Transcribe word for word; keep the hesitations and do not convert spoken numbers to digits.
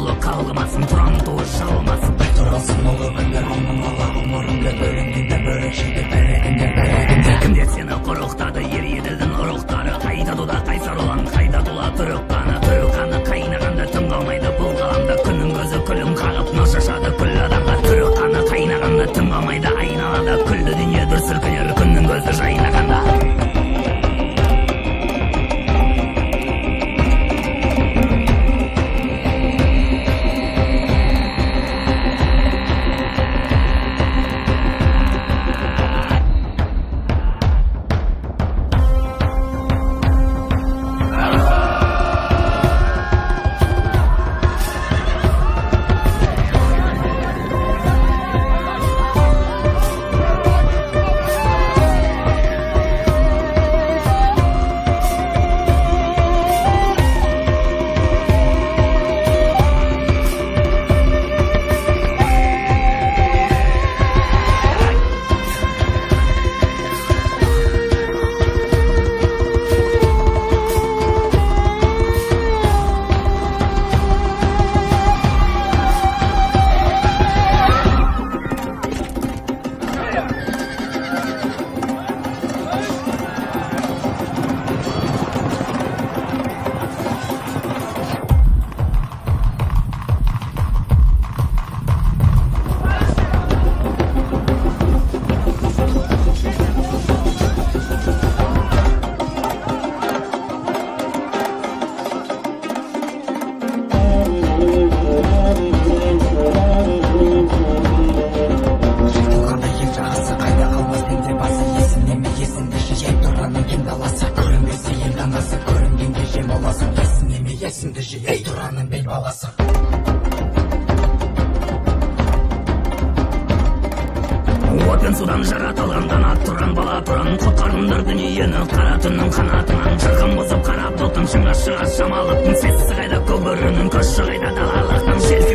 жолы қалғымасын, тұран туы шалмасын. Тұрасың ұлы күндер оның ала ғұмырыңды бөліңдіңді бөлікшіңді бәрегінде бәрегінде. Кімдер сені құрықтады, ер еділдің ұрықтары, қайда дуда қайсар ұлан, қайда тула түрік қаны. Түрік қаны қайнағанда тым қалмайды бұл ғаламда, күннің көзі күлім қағып нұр шашады күллі адамға. Түрік қаны қайнағанда тым қалмайды айналада, күллі дүние дүр сілкінер күннің көзі жайнағанда. Отпен судан жаратылған дана тұран бала тұран, құтқарыңдар дүниені қара түннің қанатынан. Жырғын бұзып қара бұлтын шыңға шыға шамалықтың, сесі қайда көгерінің көші қайда далалықтың.